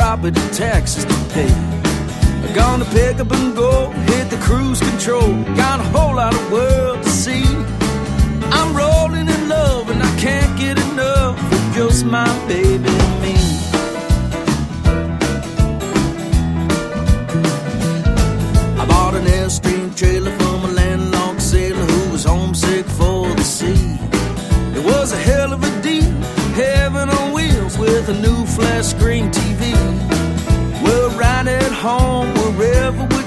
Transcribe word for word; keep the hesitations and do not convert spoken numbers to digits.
property taxes to pay. I'm gonna pick up and go, hit the cruise control. Got a whole lot of world to see. I'm rolling in love and I can't get enough of just my baby and me. I bought an Airstream trailer from a landlocked sailor who was homesick for the sea. It was a hell of a deal, heaven on wheels with a new flat screen T V. We're right at home wherever we